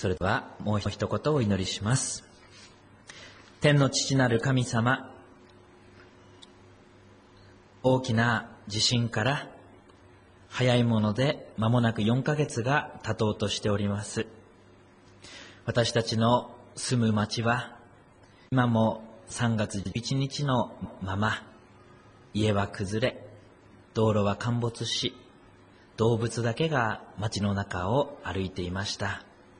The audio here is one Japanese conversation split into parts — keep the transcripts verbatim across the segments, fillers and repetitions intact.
それではもう一言お祈りします。天の父なる神様、大きな地震から早いもので間もなくよんかげつが経とうとしております。私たちの住む町は今もさんがつじゅういちにちのまま、家は崩れ、道路は陥没し、動物だけが町の中を歩いていました。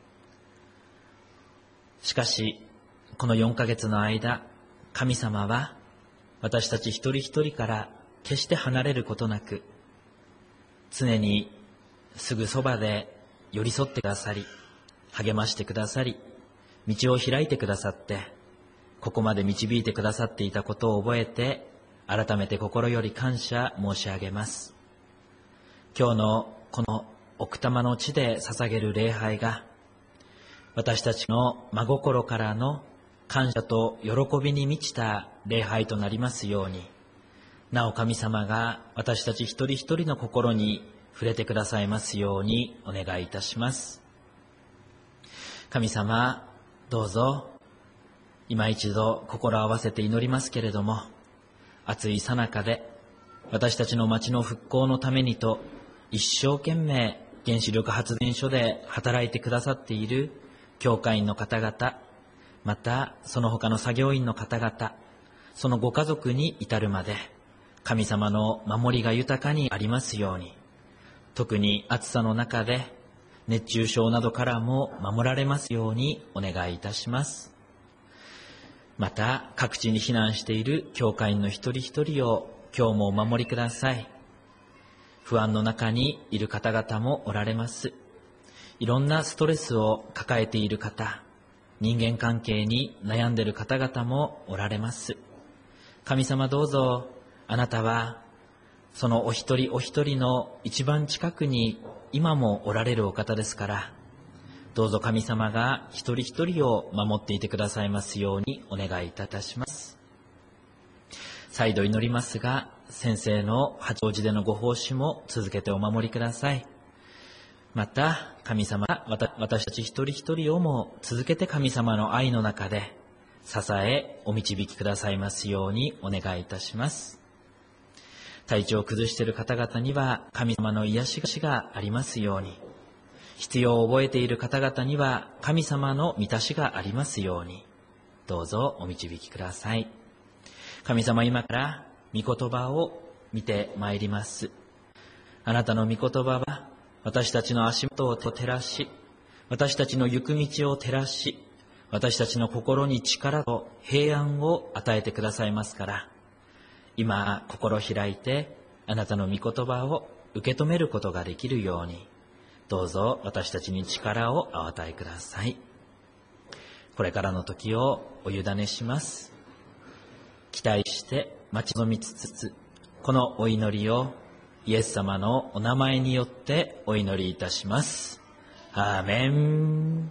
しかしこのよんかげつの間、神様は私たち一人一人から決して離れることなく、常にすぐそばで寄り添ってくださり、励ましてくださり、道を開いてくださって、ここまで導いてくださっていたことを覚えて、改めて心より感謝申し上げます。今日のこの奥多摩の地で捧げる礼拝が、私たちの真心からの感謝と喜びに満ちた礼拝となりますように、なお神様が私たち一人一人の心に触れてくださいますようにお願いいたします。神様、どうぞ今一度心を合わせて祈りますけれども、暑い最中で私たちの町の復興のためにと一生懸命原子力発電所で働いてくださっている教会員の方々、またその他の作業員の方々、そのご家族に至るまで神様の守りが豊かにありますように、特に暑さの中で熱中症などからも守られますようにお願いいたします。また各地に避難している教会員の一人一人を今日もお守りください。不安の中にいる方々もおられます。いろんなストレスを抱えている方、人間関係に悩んでいる方々もおられます。神様、どうぞあなたはそのお一人お一人の一番近くに今もおられるお方ですから、どうぞ神様が一人一人を守っていてくださいますようにお願いいたします。再度祈りますが、先生の八王子でのご奉仕も続けてお守りください。また神様が私たち一人一人をも続けて神様の愛の中で支えお導きくださいますようにお願いいたします。体調を崩している方々には神様の癒しがありますように、必要を覚えている方々には神様の満たしがありますように、どうぞお導きください。神様、今から御言葉を見てまいります。あなたの御言葉は私たちの足元を照らし、私たちの行く道を照らし、私たちの心に力と平安を与えてくださいますから、今心を開いてあなたの御言葉を受け止めることができるように、どうぞ私たちに力をお与えください。これからの時をお委ねします。期待して待ち望みつつ、このお祈りをイエス様のお名前によってお祈りいたします。アーメン。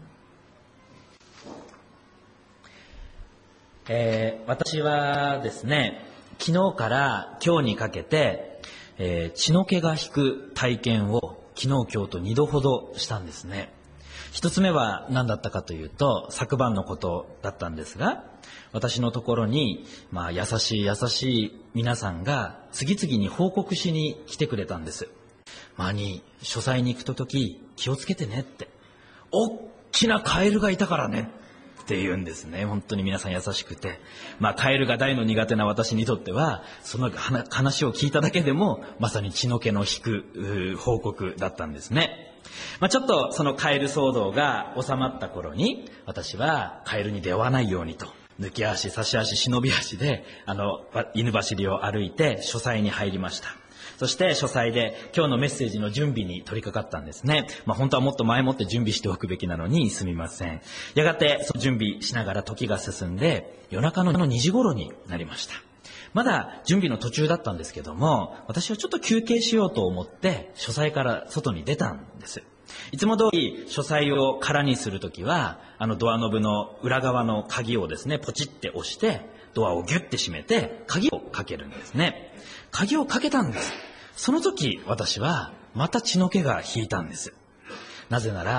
えー、私はですね、昨日から今日にかけて、えー、血の気が引く体験を昨日今日とにどほどしたんですね。一つ目は何だったかというと、昨晩のことだったんですが、私のところに、まあ、優しい優しい皆さんが次々に報告しに来てくれたんです。まあに、書斎に行くと時気をつけてねって、おっきなカエルがいたからねって言うんですね。本当に皆さん優しくて、まあカエルが大の苦手な私にとっては、その話を聞いただけでもまさに血の気の引く報告だったんですね。まあ、ちょっとそのカエル騒動が収まった頃に、私はカエルに出会わないようにと、抜き足差し足忍び足であの犬走りを歩いて書斎に入りました。そして書斎で今日のメッセージの準備に取り掛かったんですね。まあ、本当はもっと前もって準備しておくべきなのにすみません。やがてその準備しながら時が進んで、夜中のにじ頃になりました。まだ準備の途中だったんですけども、私はちょっと休憩しようと思って書斎から外に出たんです。いつも通り書斎を空にするときは、あのドアノブの裏側の鍵をですね、ポチって押してドアをギュッて閉めて鍵をかけるんですね。鍵をかけたんです。その時私はまた血の気が引いたんです。なぜなら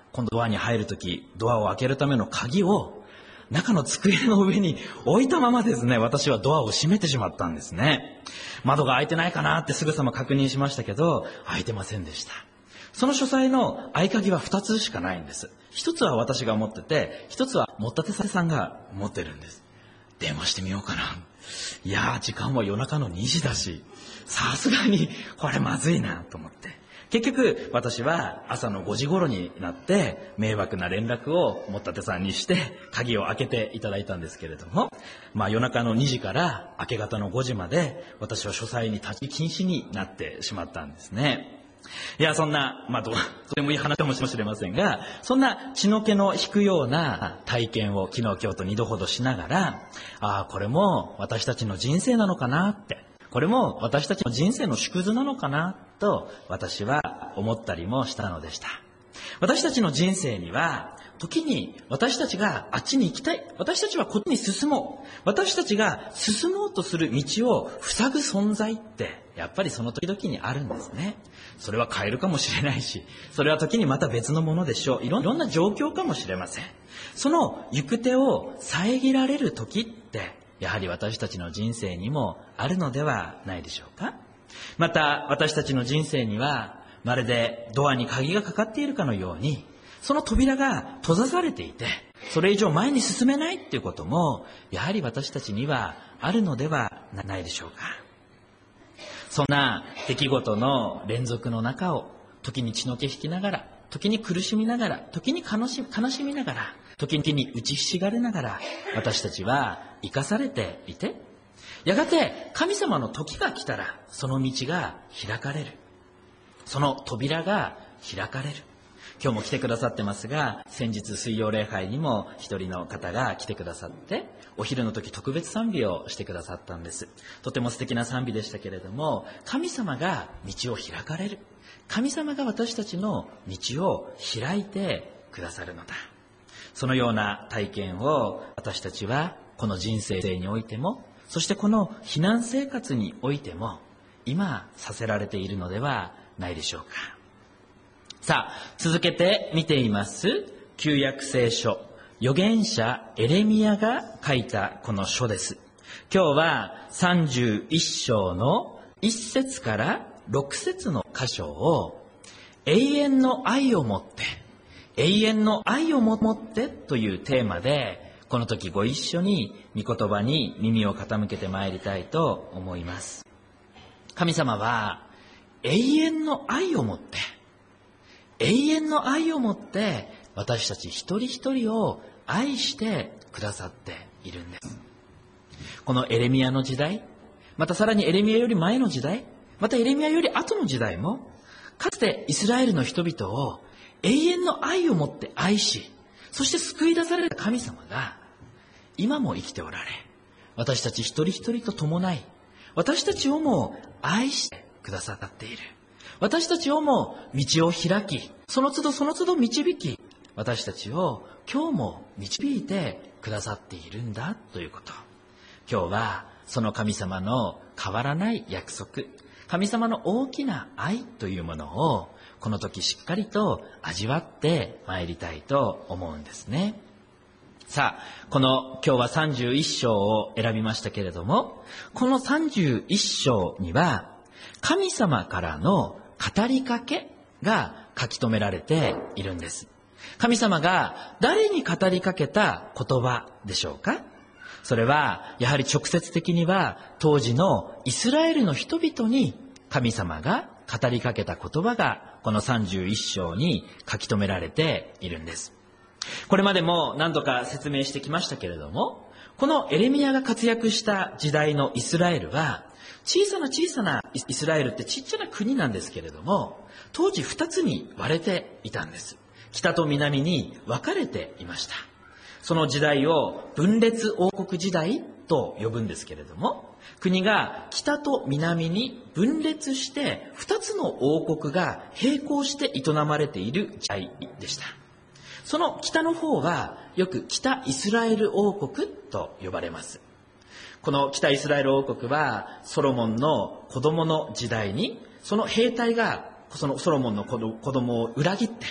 今度ドアに入るとき、ドアを開けるための鍵を中の机の上に置いたままですね、私はドアを閉めてしまったんですね。窓が開いてないかなってすぐさま確認しましたけど、開いてませんでした。その書斎の合鍵はふたつしかないんです。ひとつは私が持ってて、ひとつは持田手さんが持ってるんです。電話してみようかな。いやー、時間は夜中のにじだし、さすがにこれまずいなと思って。結局私は朝のごじ頃になって迷惑な連絡を持田手さんにして鍵を開けていただいたんですけれども、まあ夜中のにじから明け方のごじまで私は書斎に立ち禁止になってしまったんですね。いや、そんな、まあ、どう、とてもいい話かもしれませんが、そんな血の気の引くような体験を昨日今日とにどほどしながら、ああ、これも私たちの人生なのかなって、これも私たちの人生の縮図なのかなと私は思ったりもしたのでした。私たちの人生には時に私たちがあっちに行きたい、私たちはこっちに進もう、私たちが進もうとする道を塞ぐ存在ってやっぱりその時々にあるんですね。それはカエルかもしれないし、それは時にまた別のものでしょう。いろんな状況かもしれません。その行く手を遮られる時ってやはり私たちの人生にもあるのではないでしょうか。また私たちの人生にはまるでドアに鍵がかかっているかのように、その扉が閉ざされていて、それ以上前に進めないっていうこともやはり私たちにはあるのではないでしょうか。そんな出来事の連続の中を時に血の気引きながら、時に苦しみながら、時に悲し悲しみながら、時に打ちひしがれながら私たちは生かされていて、やがて神様の時が来たらその道が開かれる、その扉が開かれる。今日も来てくださってますが、先日水曜礼拝にも一人の方が来てくださって、お昼の時特別賛美をしてくださったんです。とても素敵な賛美でしたけれども、神様が道を開かれる、神様が私たちの道を開いてくださるのだ。そのような体験を私たちはこの人生においても、そしてこの避難生活においても今させられているのではないでしょうか。さあ、続けて見ています旧約聖書、預言者エレミヤが書いたこの書です。今日はさんじゅういっ章のいっ節からろく節の箇所を、永遠の愛をもって、永遠の愛をもってというテーマで、この時ご一緒に御言葉に耳を傾けてまいりたいと思います。神様は永遠の愛をもって、永遠の愛をもって私たち一人一人を愛してくださっているんです。このエレミヤの時代、またさらにエレミヤより前の時代、またエレミヤより後の時代も、かつてイスラエルの人々を永遠の愛をもって愛し、そして救い出された神様が今も生きておられ、私たち一人一人と共い、私たちをも愛してくださっている。私たちをも道を開き、その都度その都度導き、私たちを今日も導いてくださっているんだということ。今日はその神様の変わらない約束、神様の大きな愛というものをこの時しっかりと味わってまいりたいと思うんですね。さあ、この今日はさんじゅういっ章を選びましたけれども、このさんじゅういっ章には神様からの語りかけが書き留められているんです。神様が誰に語りかけた言葉でしょうか。それはやはり直接的には当時のイスラエルの人々に神様が語りかけた言葉がこのさんじゅういっ章に書き留められているんです。これまでも何度か説明してきましたけれども、このエレミヤが活躍した時代のイスラエルは、小さな小さなイスラエルってちっちゃな国なんですけれども、当時二つに割れていたんです。北と南に分かれていました。その時代を分裂王国時代と呼ぶんですけれども、国が北と南に分裂して二つの王国が並行して営まれている時代でした。その北の方はよく北イスラエル王国と呼ばれます。この北イスラエル王国はソロモンの子供の時代に、その兵隊がそのソロモンの子供を裏切って、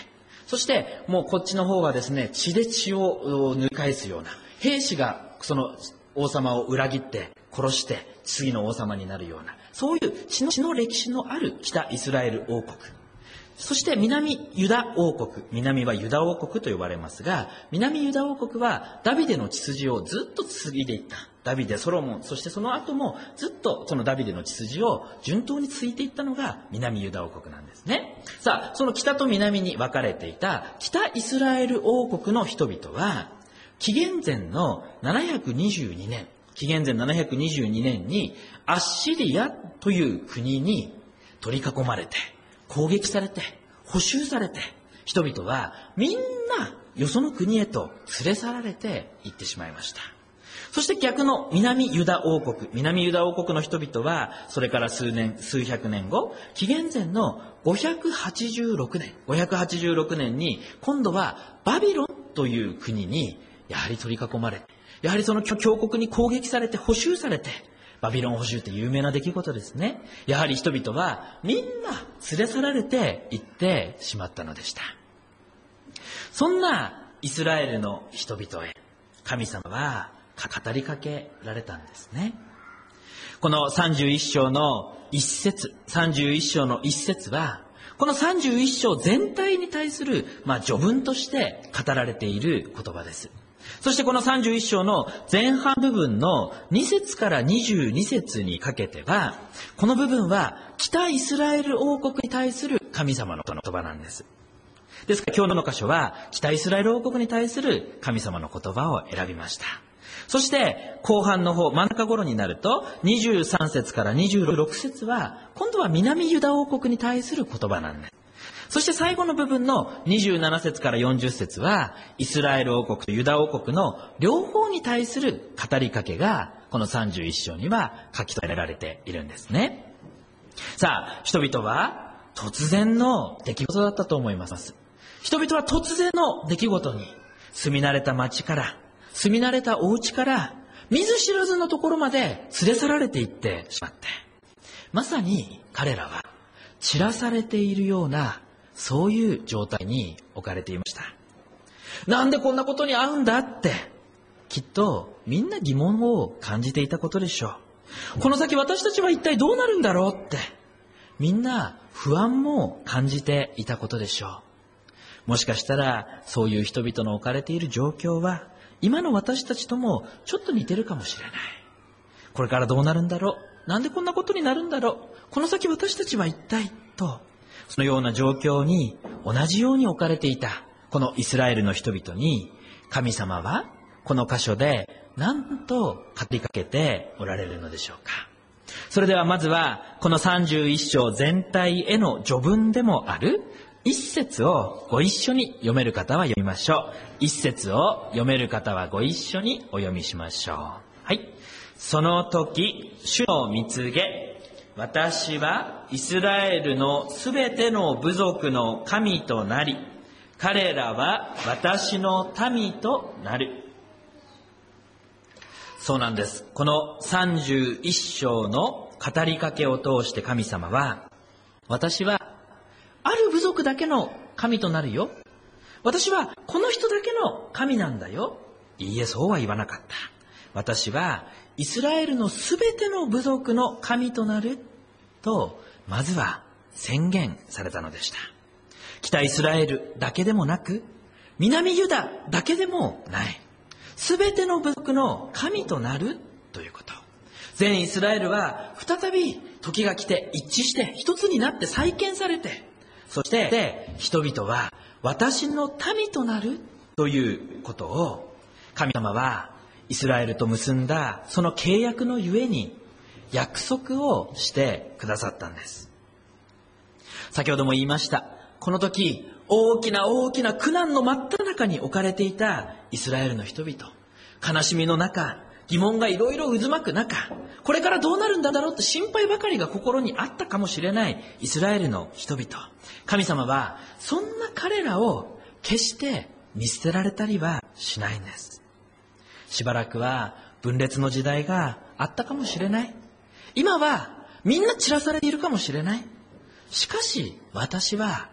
そしてもうこっちの方はですね、血で血を塗り返すような、兵士がその王様を裏切って殺して次の王様になるような、そういう血の、血の歴史のある北イスラエル王国。そして南ユダ王国、南はユダ王国と呼ばれますが、南ユダ王国はダビデの血筋をずっと継いでいった。ダビデ、ソロモン、そしてその後もずっとそのダビデの血筋を順当に継いでいったのが南ユダ王国なんですね。さあ、その北と南に分かれていた北イスラエル王国の人々は、紀元前のななひゃくにじゅうにねん、紀元前ななひゃくにじゅうにねんにアッシリアという国に取り囲まれて、攻撃されて、捕囚されて、人々はみんなよその国へと連れ去られて行ってしまいました。そして逆の南ユダ王国、南ユダ王国の人々は、それから数年、数百年後、紀元前のごひゃくはちじゅうろくねん、ごひゃくはちじゅうろくねんに、今度はバビロンという国にやはり取り囲まれ、やはりその強国に攻撃されて捕囚されて、バビロン捕囚って有名な出来事ですね。やはり人々はみんな連れ去られて行ってしまったのでした。そんなイスラエルの人々へ神様は語りかけられたんですね。このさんじゅういっ章の一節、さんじゅういっ章の一節は、このさんじゅういっ章全体に対する、まあ、序文として語られている言葉です。そしてこのさんじゅういっ章の前半部分のに節からにじゅうに節にかけては、この部分は北イスラエル王国に対する神様の言葉なんです。ですから今日の箇所は北イスラエル王国に対する神様の言葉を選びました。そして後半の方、真ん中頃になるとにじゅうさん節からにじゅうろく節は今度は南ユダ王国に対する言葉なんです。そして最後の部分のにじゅうなな節からよんじゅう節はイスラエル王国とユダ王国の両方に対する語りかけがこのさんじゅういっ章には書き留められているんですね。さあ、人々は突然の出来事だったと思います。人々は突然の出来事に住み慣れた町から住み慣れたお家から見ず知らずのところまで連れ去られていってしまって、まさに彼らは散らされているようなそういう状態に置かれていました。なんでこんなことに遭うんだって、きっとみんな疑問を感じていたことでしょう。この先私たちは一体どうなるんだろうって、みんな不安も感じていたことでしょう。もしかしたらそういう人々の置かれている状況は今の私たちともちょっと似てるかもしれない。これからどうなるんだろう、なんでこんなことになるんだろう、この先私たちは一体と、そのような状況に同じように置かれていたこのイスラエルの人々に、神様はこの箇所で何と語りかけておられるのでしょうか。それではまずはこのさんじゅういっ章全体への序文でもある一節をご一緒に読める方は読みましょう。一節を読める方はご一緒にお読みしましょう。はい。その時、主の御告げ、私はイスラエルのすべての部族の神となり、彼らは私の民となる。そうなんです。このさんじゅういっ章の語りかけを通して神様は、私はある部族だけの神となるよ。私はこの人だけの神なんだよ。いいえ、そうは言わなかった。私はイスラエルのすべての部族の神となると、まずは宣言されたのでした。北イスラエルだけでもなく、南ユダだけでもない。すべての部族の神となるということ。全イスラエルは再び時が来て一致して一つになって再建されて、そして人々は私の民となるということを神様はイスラエルと結んだその契約のゆえに約束をしてくださったんです。先ほども言いました。この時大きな大きな苦難の真っ只中に置かれていたイスラエルの人々、悲しみの中、疑問がいろいろ渦巻く中、これからどうなるんだろうって心配ばかりが心にあったかもしれないイスラエルの人々、神様はそんな彼らを決して見捨てられたりはしないんです。しばらくは分裂の時代があったかもしれない。今はみんな散らされているかもしれない。しかし私は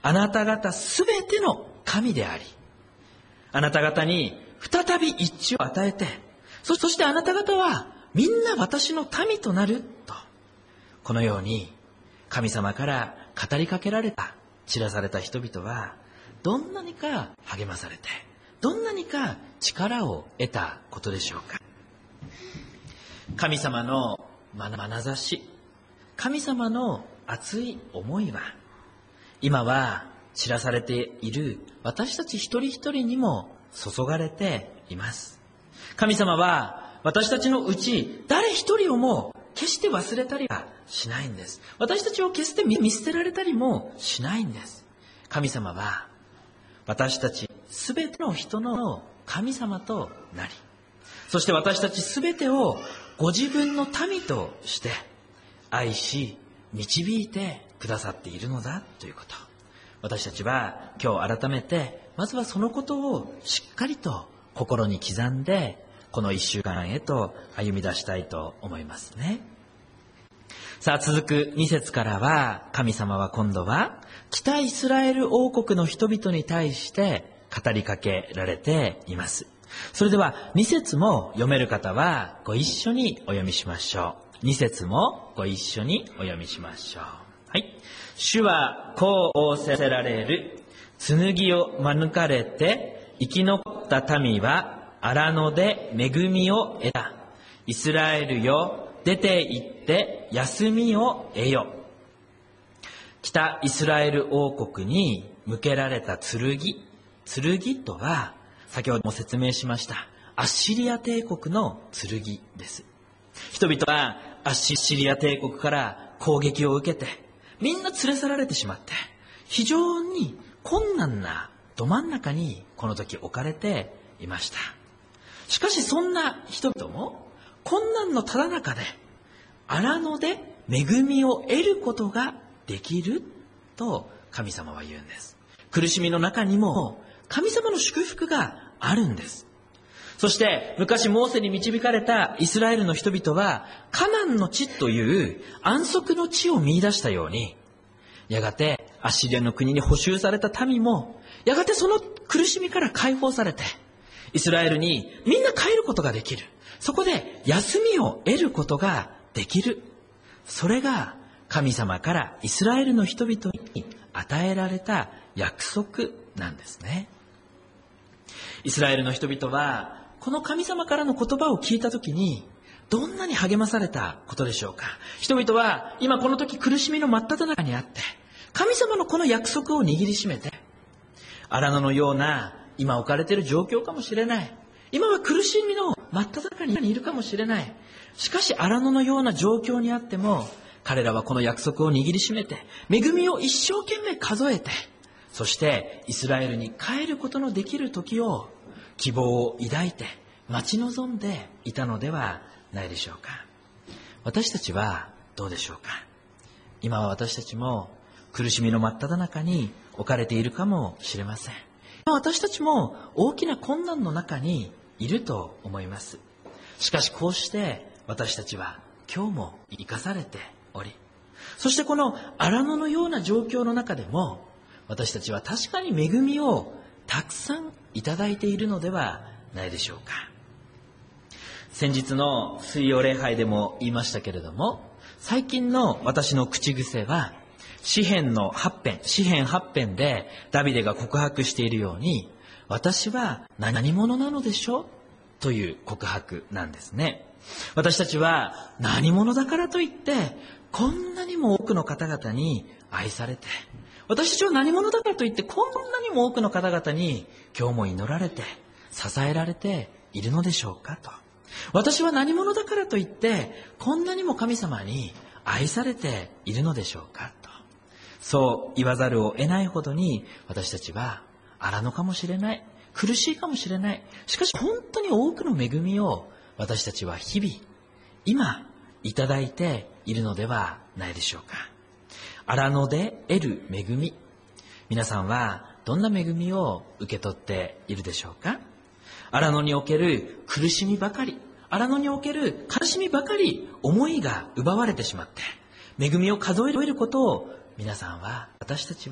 あなた方すべての神であり、あなた方に再び一致を与えて、そしてあなた方はみんな私の民となると、このように神様から語りかけられた、散らされた人々はどんなにか励まされて、どんなにか力を得たことでしょうか。神様の眼差し、神様の熱い思いは、今は散らされている私たち一人一人にも注がれています。神様は私たちのうち誰一人をも決して忘れたりはしないんです。私たちを決して見捨てられたりもしないんです。神様は私たちすべての人の神様となり、そして私たちすべてをご自分の民として愛し導いてくださっているのだということ、私たちは今日改めてまずはそのことをしっかりと心に刻んで、この一週間へと歩み出したいと思いますね。さあ、続くに節からは、神様は今度は北イスラエル王国の人々に対して語りかけられています。それではに節も読める方はご一緒にお読みしましょう。に節もご一緒にお読みしましょう。はい。主はこう仰せられる。剣を免れて生き残った民は荒野で恵みを得た。イスラエルよ、出て行って休みを得よ。北イスラエル王国に向けられた剣。剣とは、先ほども説明しました、アッシリア帝国の剣です。人々はアッシリア帝国から攻撃を受けて、みんな連れ去られてしまって、非常に困難など真ん中にこの時置かれていました。しかしそんな人々も困難のただ中で荒野で恵みを得ることができると神様は言うんです。苦しみの中にも神様の祝福があるんです。そして昔モーセに導かれたイスラエルの人々はカナンの地という安息の地を見出したように、やがてアッシリアの国に捕囚された民もやがてその苦しみから解放されて、イスラエルにみんな帰ることができる。そこで休みを得ることができる。それが神様からイスラエルの人々に与えられた約束なんですね。イスラエルの人々はこの神様からの言葉を聞いたときにどんなに励まされたことでしょうか。人々は今この時苦しみの真っ只中にあって、神様のこの約束を握りしめて、荒野のような今置かれている状況かもしれない。今は苦しみの真っ只中にいるかもしれない。しかし荒野のような状況にあっても、彼らはこの約束を握りしめて、恵みを一生懸命数えて、そしてイスラエルに帰ることのできる時を希望を抱いて待ち望んでいたのではないでしょうか。私たちはどうでしょうか。今は私たちも苦しみの真っ只中に置かれているかもしれません。私たちも大きな困難の中にいると思います。しかしこうして私たちは今日も生かされており、そしてこの荒野のような状況の中でも私たちは確かに恵みをたくさんいただいているのではないでしょうか。先日の水曜礼拝でも言いましたけれども、最近の私の口癖は詩編のはち編、詩編はち編でダビデが告白しているように、私は何者なのでしょうという告白なんですね。私たちは何者だからといってこんなにも多くの方々に愛されて、私たちは何者だからといってこんなにも多くの方々に今日も祈られて支えられているのでしょうかと。私は何者だからといってこんなにも神様に愛されているのでしょうかと。そう言わざるを得ないほどに私たちは荒野かもしれない、苦しいかもしれない。しかし本当に多くの恵みを私たちは日々今いただいているのではないでしょうか。荒野で得る恵み、皆さんはどんな恵みを受け取っているでしょうか。荒野における苦しみばかり、荒野における悲しみばかり思いが奪われてしまって、恵みを数えることを皆さんは、私たちは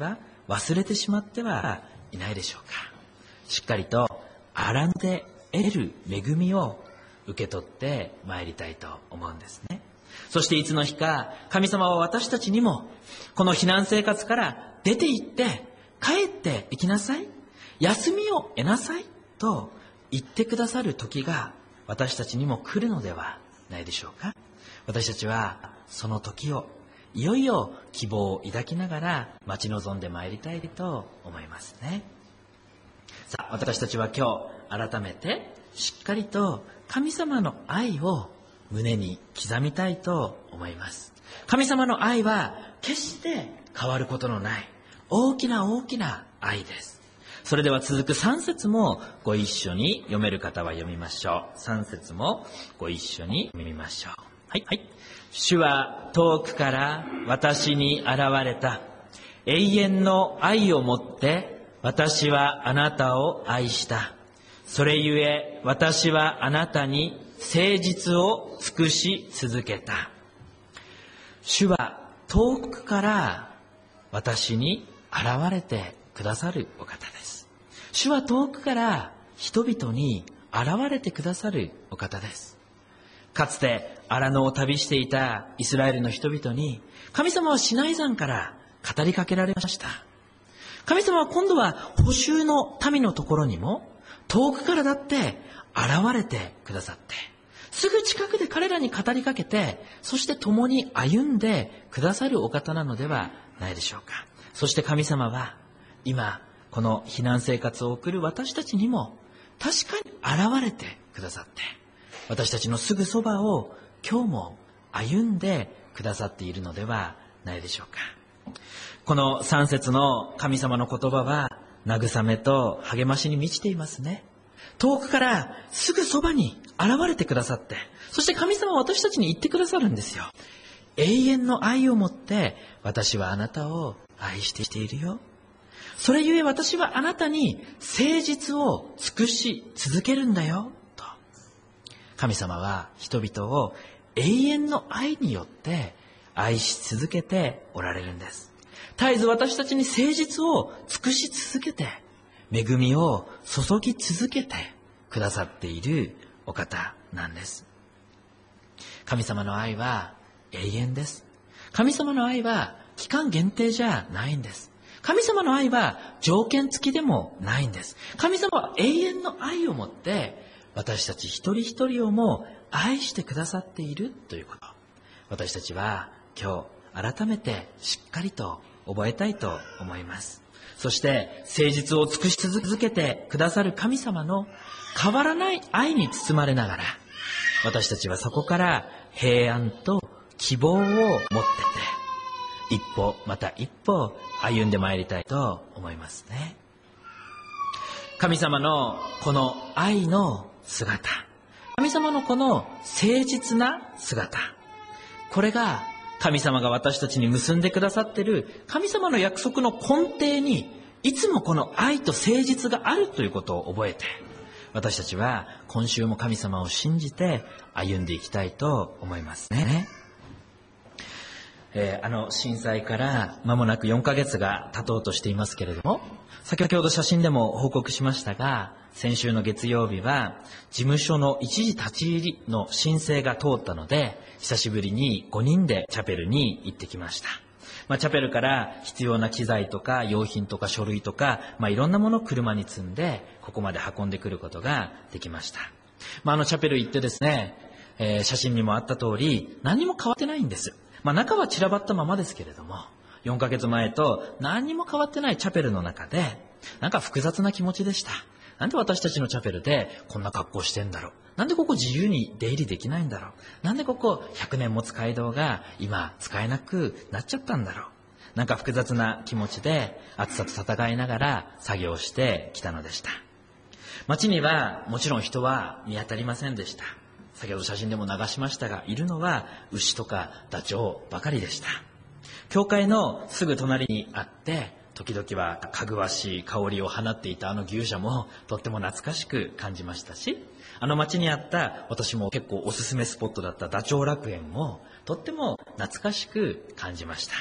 忘れてしまってはいないでしょうか。しっかりと荒野で得る恵みを受け取ってまいりたいと思うんですね。そしていつの日か神様は私たちにもこの避難生活から出て行って帰って行きなさい、休みを得なさいと言ってくださる時が私たちにも来るのではないでしょうか。私たちはその時をいよいよ希望を抱きながら待ち望んでまいりたいと思いますね。さあ、私たちは今日改めてしっかりと神様の愛を胸に刻みたいと思います。神様の愛は決して変わることのない大きな大きな愛です。それでは続くさん節もご一緒に読める方は読みましょう。さん節もご一緒に読みましょう。はい、はい。主は遠くから私に現れた。永遠の愛をもって私はあなたを愛した。それゆえ私はあなたに誠実を尽くし続けた。主は遠くから私に現れてくださるお方です。主は遠くから人々に現れてくださるお方です。かつて荒野を旅していたイスラエルの人々に神様はシナイ山から語りかけられました。神様は今度は捕囚の民のところにも遠くからだって現れてくださって、すぐ近くで彼らに語りかけて、そして共に歩んでくださるお方なのではないでしょうか。そして神様は今この避難生活を送る私たちにも確かに現れてくださって、私たちのすぐそばを今日も歩んでくださっているのではないでしょうか。このさん節の神様の言葉は慰めと励ましに満ちていますね。遠くからすぐそばに現れてくださって、そして神様は私たちに言ってくださるんですよ。永遠の愛をもって私はあなたを愛しているよ。それゆえ私はあなたに誠実を尽くし続けるんだよと。神様は人々を永遠の愛によって愛し続けておられるんです。絶えず私たちに誠実を尽くし続けて、恵みを注ぎ続けてくださっているお方なんです。神様の愛は永遠です。神様の愛は期間限定じゃないんです。神様の愛は条件付きでもないんです。神様は永遠の愛をもって私たち一人一人をも愛してくださっているということ、私たちは今日改めてしっかりと覚えたいと思います。そして誠実を尽くし続けてくださる神様の変わらない愛に包まれながら、私たちはそこから平安と希望を持ってて、一歩また一歩歩んでまいりたいと思いますね。神様のこの愛の姿、神様のこの誠実な姿、これが神様が私たちに結んでくださっている神様の約束の根底にいつもこの愛と誠実があるということを覚えて、私たちは今週も神様を信じて歩んでいきたいと思いますね。えー、あの震災から間もなくよんかげつが経とうとしていますけれども、先ほど写真でも報告しましたが、先週の月曜日は事務所の一時立ち入りの申請が通ったので、久しぶりにごにんでチャペルに行ってきました。まあ、チャペルから必要な機材とか用品とか書類とか、まあ、いろんなものを車に積んでここまで運んでくることができました。まあ、あのチャペル行ってですね、えー、写真にもあった通り何も変わってないんです。まあ、中は散らばったままですけれども、よんかげつまえと何も変わってないチャペルの中でなんか複雑な気持ちでした。なんで私たちのチャペルでこんな格好してんだろう、なんでここ自由に出入りできないんだろう、なんでここひゃくねんも使い道が今使えなくなっちゃったんだろう、なんか複雑な気持ちで暑さと戦いながら作業してきたのでした。街にはもちろん人は見当たりませんでした。先ほど写真でも流しましたが、いるのは牛とかダチョウばかりでした。教会のすぐ隣にあって、時々はかぐわしい香りを放っていたあの牛舎もとっても懐かしく感じましたし、あの町にあった私も結構おすすめスポットだったダチョウ楽園もとっても懐かしく感じました。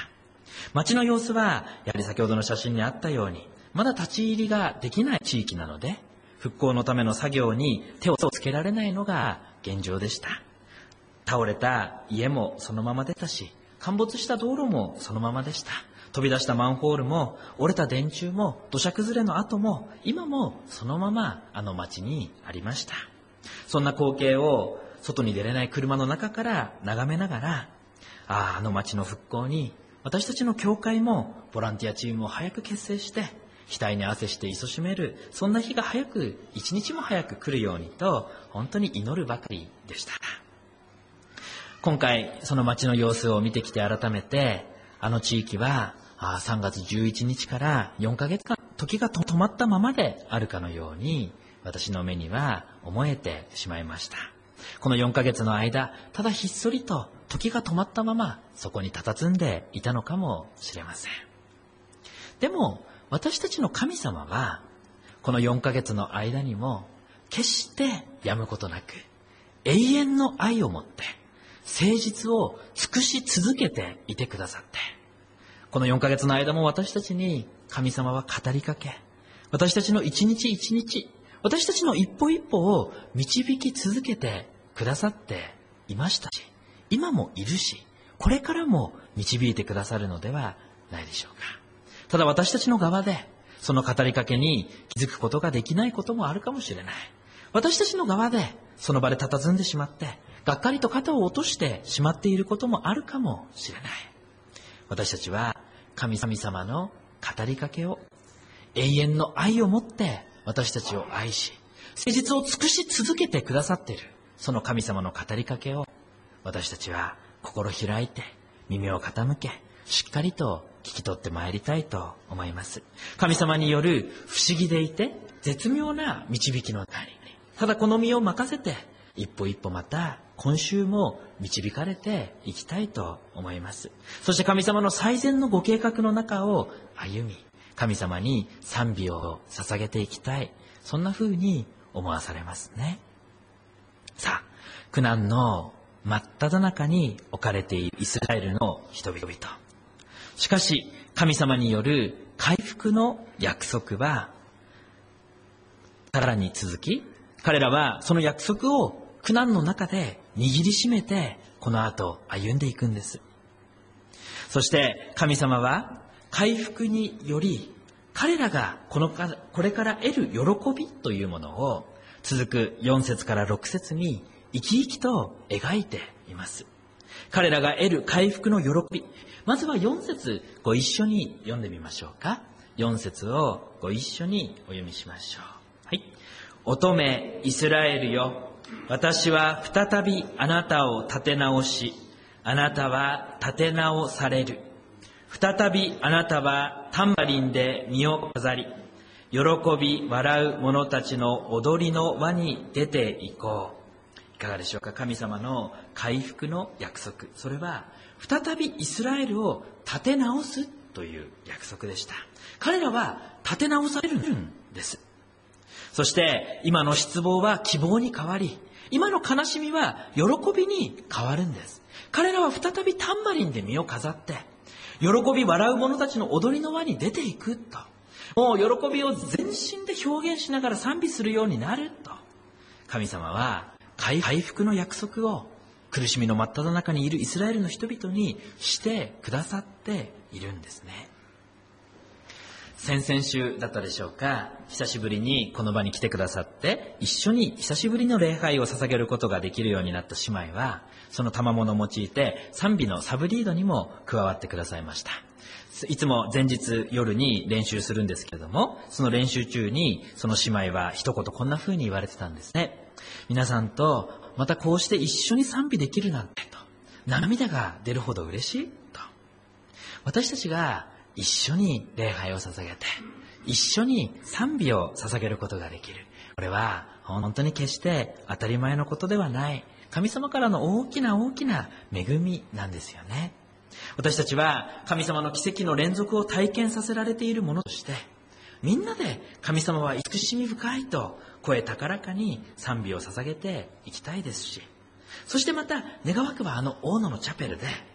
町の様子は、やはり先ほどの写真にあったように、まだ立ち入りができない地域なので、復興のための作業に手をつけられないのが現状でした。倒れた家もそのままでしたし、陥没した道路もそのままでした。飛び出したマンホールも、折れた電柱も、土砂崩れの跡も、今もそのままあの町にありました。そんな光景を外に出れない車の中から眺めながら、ああ、あの町の復興に私たちの教会もボランティアチームを早く結成して、額に汗して勤しめる、そんな日が早く、一日も早く来るようにと、本当に祈るばかりでした。今回、その町の様子を見てきて改めて、あの地域は、あさんがつじゅういちにちからよんかげつかん、時が止まったままであるかのように、私の目には思えてしまいました。このよんかげつの間、ただひっそりと時が止まったまま、そこに佇んでいたのかもしれません。でも、私たちの神様は、このよんかげつの間にも、決してやむことなく、永遠の愛を持って、誠実を尽くし続けていてくださって、このよんかげつの間も私たちに神様は語りかけ、私たちの一日一日、私たちの一歩一歩を導き続けてくださっていましたし、今もいるし、これからも導いてくださるのではないでしょうか。ただ私たちの側で、その語りかけに気づくことができないこともあるかもしれない。私たちの側で、その場で佇んでしまって、がっかりと肩を落としてしまっていることもあるかもしれない。私たちは神様の語りかけを、永遠の愛を持って私たちを愛し、誠実を尽くし続けてくださっている、その神様の語りかけを、私たちは心開いて耳を傾け、しっかりと聞き取ってまいりたいと思います。神様による不思議でいて絶妙な導きの中に、ただこの身を任せて一歩一歩また今週も導かれていきたいと思います。そして神様の最善のご計画の中を歩み、神様に賛美を捧げていきたい、そんな風に思わされますね。さあ、苦難の真っ只中に置かれているイスラエルの人々。しかし神様による回復の約束はさらに続き、彼らはその約束を苦難の中で握りしめてこの後歩んでいくんです。そして神様は回復により彼らがこのかこれから得る喜びというものを続くよん節からろく節に生き生きと描いています。彼らが得る回復の喜び、まずはよん節ご一緒に読んでみましょうか。よん節をご一緒にお読みしましょう。はい。乙女イスラエルよ、私は再びあなたを立て直し、あなたは立て直される。再びあなたはタンバリンで身を飾り、喜び笑う者たちの踊りの輪に出て行こう。いかがでしょうか。神様の回復の約束、それは再びイスラエルを立て直すという約束でした。彼らは立て直されるんです。そして今の失望は希望に変わり、今の悲しみは喜びに変わるんです。彼らは再びタンバリンで身を飾って、喜び笑う者たちの踊りの輪に出ていくと、もう喜びを全身で表現しながら賛美するようになると、神様は回復の約束を苦しみの真っ只中にいるイスラエルの人々にしてくださっているんですね。先々週だったでしょうか、久しぶりにこの場に来てくださって、一緒に久しぶりの礼拝を捧げることができるようになった姉妹は、その賜物を用いて賛美のサブリードにも加わってくださいました。いつも前日夜に練習するんですけれども、その練習中にその姉妹は一言こんな風に言われてたんですね。皆さんとまたこうして一緒に賛美できるなんてと、涙が出るほど嬉しいと。私たちが一緒に礼拝を捧げて、一緒に賛美を捧げることができる。これは本当に決して当たり前のことではない、神様からの大きな大きな恵みなんですよね。私たちは神様の奇跡の連続を体験させられているものとして、みんなで神様は慈しみ深いと声高らかに賛美を捧げていきたいですし、そしてまた願わくはあの大野のチャペルで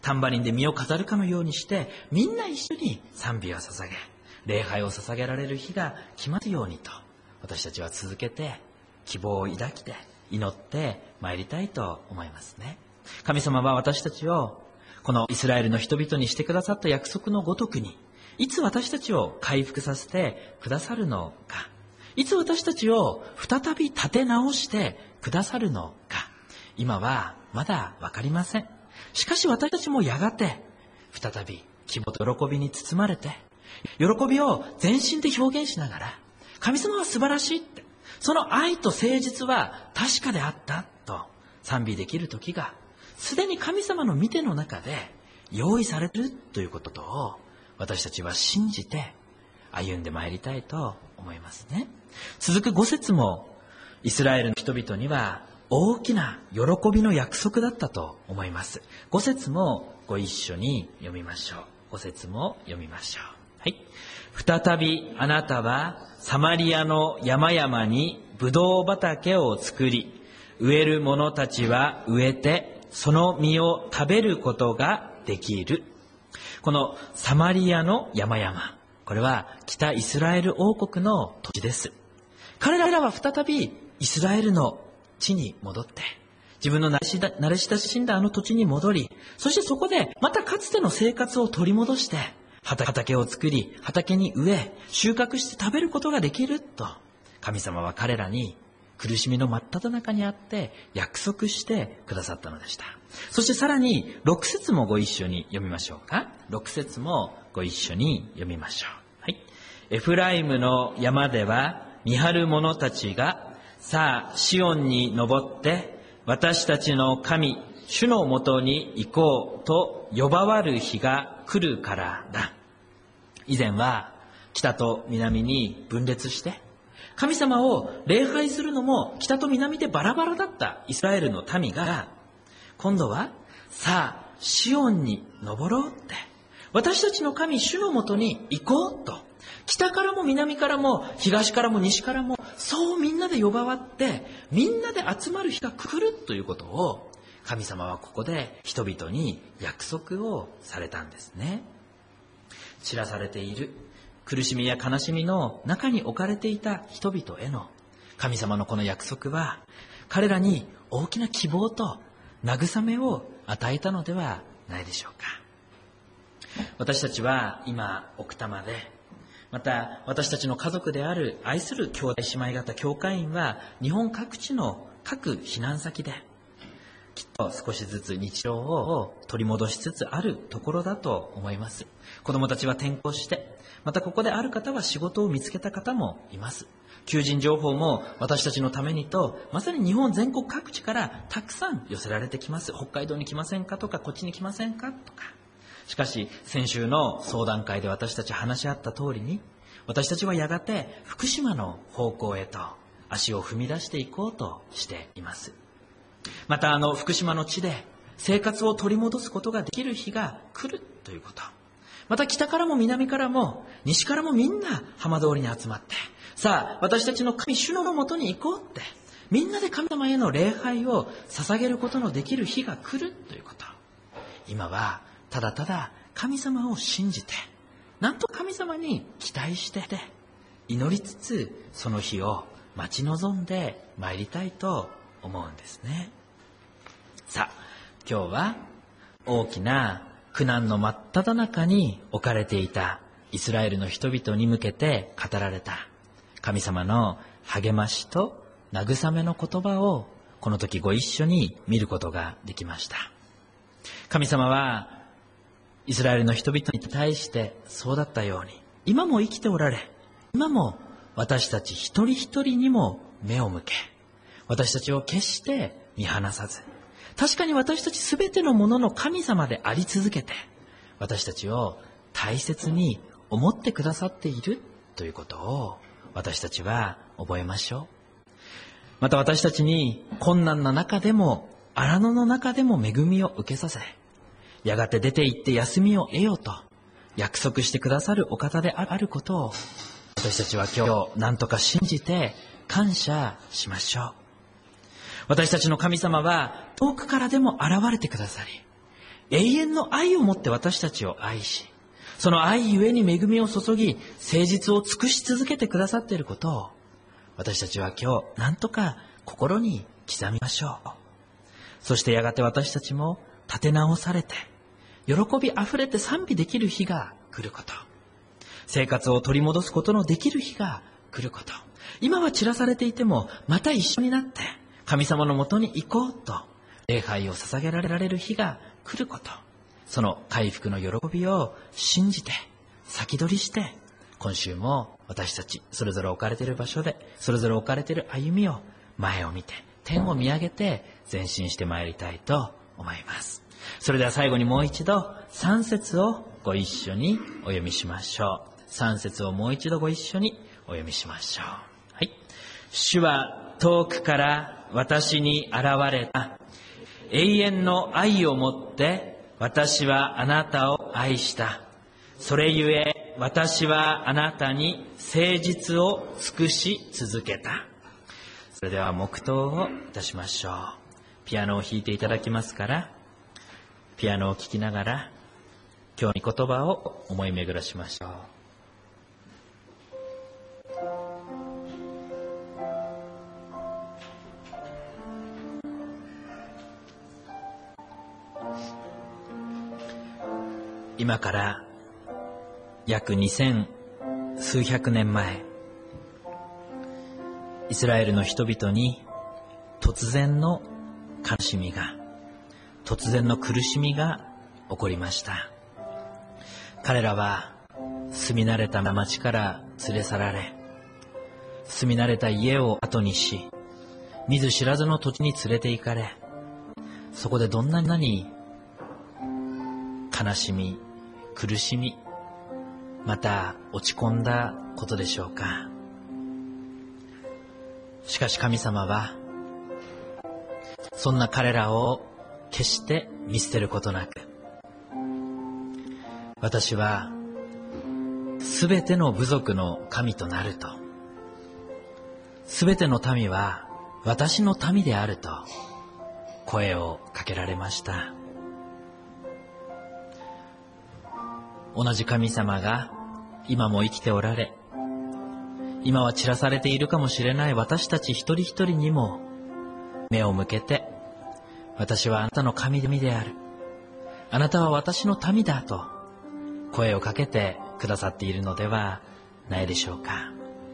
タンバリンで身を飾るかのようにして、みんな一緒に賛美を捧げ、礼拝を捧げられる日が来ますようにと、私たちは続けて希望を抱きて祈って参りたいと思いますね。神様は私たちをこのイスラエルの人々にしてくださった約束のごとくに、いつ私たちを回復させてくださるのか、いつ私たちを再び立て直してくださるのか、今はまだわかりません。しかし私たちもやがて再び希望と喜びに包まれて、喜びを全身で表現しながら、神様は素晴らしいって、その愛と誠実は確かであったと賛美できる時が、すでに神様の御手の中で用意されているということを私たちは信じて歩んでまいりたいと思いますね。続くご節もイスラエルの人々には大きな喜びの約束だったと思います。ご節もご一緒に読みましょう。ご節も読みましょう。はい。再びあなたはサマリアの山々にブドウ畑を作り、植える者たちは植えてその実を食べることができる。このサマリアの山々、これは北イスラエル王国の土地です。彼らは再びイスラエルの地に戻って、自分の慣れし慣れ親しんだあの土地に戻り、そしてそこでまたかつての生活を取り戻して、畑を作り、畑に植え、収穫して食べることができると、神様は彼らに苦しみの真っ只中にあって約束してくださったのでした。そしてさらにろく節もご一緒に読みましょうか。ろく節もご一緒に読みましょう。はい。エフライムの山では見張る者たちが、さあシオンに登って私たちの神主のもとに行こうと呼ばわる日が来るからだ。以前は北と南に分裂して、神様を礼拝するのも北と南でバラバラだったイスラエルの民が、今度はさあシオンに登ろうって、私たちの神主のもとに行こうと、北からも南からも東からも西からも、そうみんなで呼ばわってみんなで集まる日が来るということを、神様はここで人々に約束をされたんですね。知らされている苦しみや悲しみの中に置かれていた人々への神様のこの約束は、彼らに大きな希望と慰めを与えたのではないでしょうか。私たちは今奥多摩で、また私たちの家族である愛する兄弟姉妹方教会員は日本各地の各避難先できっと少しずつ日常を取り戻しつつあるところだと思います。子どもたちは転校して、またここである方は仕事を見つけた方もいます。求人情報も私たちのためにと、まさに日本全国各地からたくさん寄せられてきます。北海道に来ませんかとか、こっちに来ませんかとか。しかし先週の相談会で私たち話し合った通りに、私たちはやがて福島の方向へと足を踏み出していこうとしています。またあの福島の地で生活を取り戻すことができる日が来るということ。また北からも南からも西からもみんな浜通りに集まって、さあ私たちの神主のもとに行こうって、みんなで神様への礼拝を捧げることのできる日が来るということ。今はただただ神様を信じて、なんと神様に期待して祈りつつ、その日を待ち望んで参りたいと思うんですね。さあ今日は大きな苦難の真っ只中に置かれていたイスラエルの人々に向けて語られた神様の励ましと慰めの言葉をこの時ご一緒に見ることができました。神様はイスラエルの人々に対してそうだったように、今も生きておられ、今も私たち一人一人にも目を向け、私たちを決して見放さず、確かに私たちすべてのものの神様であり続けて、私たちを大切に思ってくださっているということを私たちは覚えましょう。また私たちに困難な中でも荒野の中でも恵みを受けさせ、やがて出て行って休みを得ようと約束してくださるお方であることを、私たちは今日何とか信じて感謝しましょう。私たちの神様は遠くからでも現れてくださり、 永遠の愛を持って私たちを愛し、その愛ゆえに恵みを注ぎ、誠実を尽くし続けてくださっていることを、私たちは今日何とか心に刻みましょう。そしてやがて私たちも立て直されて、喜びあふれて賛美できる日が来ること。生活を取り戻すことのできる日が来ること。今は散らされていても、また一緒になって神様のもとに行こうと、礼拝を捧げられる日が来ること。その回復の喜びを信じて、先取りして、今週も私たちそれぞれ置かれている場所で、それぞれ置かれている歩みを前を見て、天を見上げて前進してまいりたいと思います。それでは最後にもう一度さん節をご一緒にお読みしましょう。さん節をもう一度ご一緒にお読みしましょう。はい。主は遠くから私に現れた。永遠の愛をもって私はあなたを愛した。それゆえ私はあなたに誠実を尽くし続けた。それでは黙祷をいたしましょう。ピアノを弾いていただきますから、ピアノを聴きながら今日の言葉を思い巡らしましょう。今から約二千数百年前、イスラエルの人々に突然の悲しみが、突然の苦しみが起こりました。彼らは住み慣れた町から連れ去られ、住み慣れた家を後にし、見ず知らずの土地に連れて行かれ、そこでどんなに悲しみ、苦しみ、また落ち込んだことでしょうか。しかし神様は、そんな彼らを決して見捨てることなく、私はすべての部族の神となると、すべての民は私の民であると声をかけられました。同じ神様が今も生きておられ、今は散らされているかもしれない私たち一人一人にも目を向けて、私はあなたの神である、あなたは私の民だと声をかけてくださっているのではないでしょうか。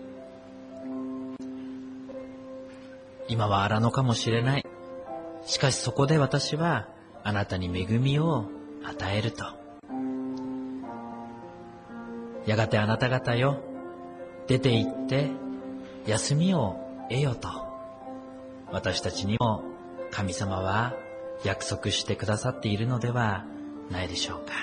今は荒野かもしれない。しかしそこで私はあなたに恵みを与えると。やがてあなた方よ、出て行って休みを得よと、私たちにも神様は約束してくださっているのではないでしょうか。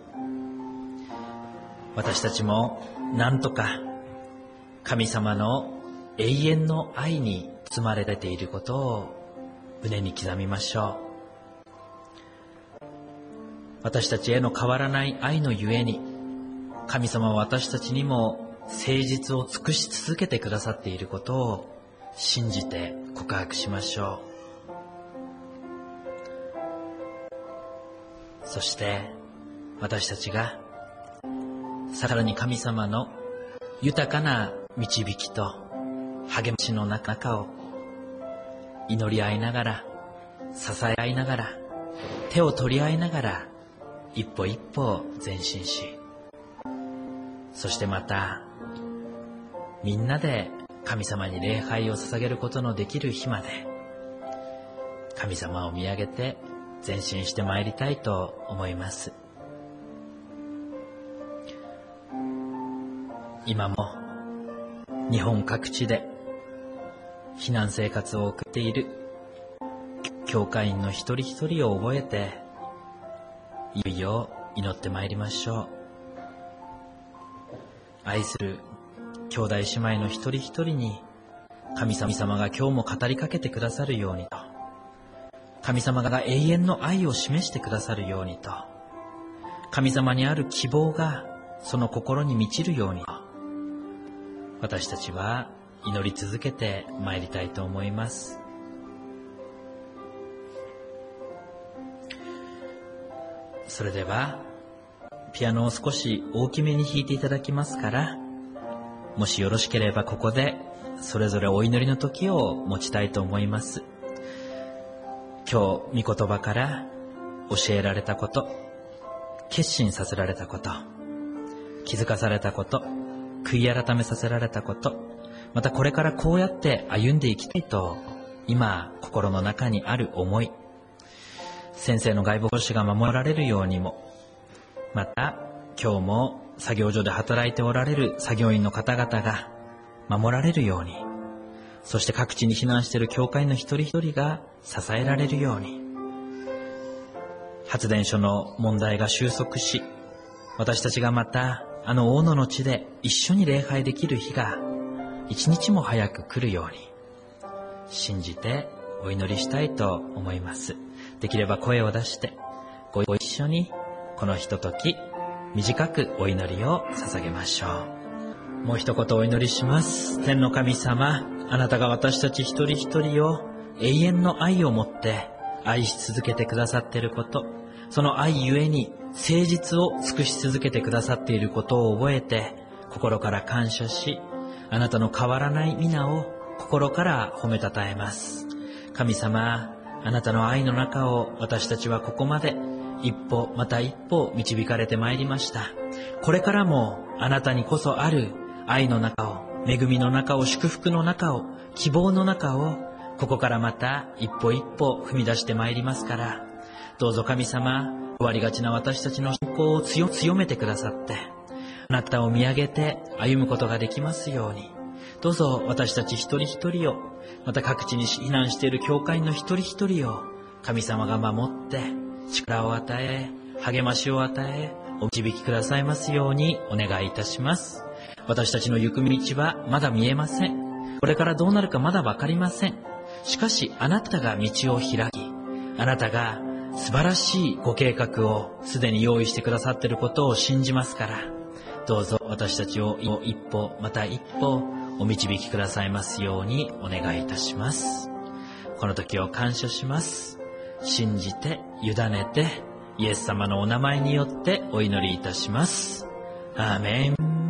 私たちもなんとか神様の永遠の愛に包まれていることを胸に刻みましょう。私たちへの変わらない愛のゆえに、神様は私たちにも誠実を尽くし続けてくださっていることを信じて告白しましょう。そして私たちがさらに神様の豊かな導きと励ましの中を祈り合いながら、支え合いながら、手を取り合いながら一歩一歩前進し、そしてまたみんなで神様に礼拝を捧げることのできる日まで、神様を見上げて前進してまいりたいと思います。今も日本各地で避難生活を送っている教会員の一人一人を覚えて、いよいよ祈ってまいりましょう。愛する兄弟姉妹の一人一人に神様が今日も語りかけてくださるようにと、神様が永遠の愛を示してくださるようにと、神様にある希望がその心に満ちるようにと、私たちは祈り続けてまいりたいと思います。 それではピアノを少し大きめに弾いていただきますから、もしよろしければここでそれぞれお祈りの時を持ちたいと思います。今日御言葉から教えられたこと、決心させられたこと、気づかされたこと、悔い改めさせられたこと、またこれからこうやって歩んでいきたいと今心の中にある思い、先生の外部奉仕が守られるようにも、また今日も作業所で働いておられる作業員の方々が守られるように、そして各地に避難している教会の一人一人が支えられるように、発電所の問題が収束し、私たちがまたあの大野の地で一緒に礼拝できる日が一日も早く来るように信じてお祈りしたいと思います。できれば声を出してご一緒にこのひととき短くお祈りを捧げましょう。もう一言お祈りします。天の神様、あなたが私たち一人一人を永遠の愛を持って愛し続けてくださっていること、その愛ゆえに誠実を尽くし続けてくださっていることを覚えて心から感謝し、あなたの変わらない皆を心から褒めたたえます。神様、あなたの愛の中を私たちはここまで一歩また一歩導かれてまいりました。これからもあなたにこそある愛の中を、恵みの中を、祝福の中を、希望の中をここからまた一歩一歩踏み出してまいりますから、どうぞ神様、終わりがちな私たちの信仰を 強, 強めてくださって、あなたを見上げて歩むことができますように、どうぞ私たち一人一人を、また各地に避難している教会の一人一人を神様が守って力を与え、励ましを与え、お導きくださいますようにお願いいたします。私たちの行く道はまだ見えません。これからどうなるかまだわかりません。しかしあなたが道を開き、あなたが素晴らしいご計画をすでに用意してくださっていることを信じますから、どうぞ私たちを一歩また一歩お導きくださいますようにお願いいたします。この時を感謝します。信じて委ねてイエス様のお名前によってお祈りいたします。アーメン。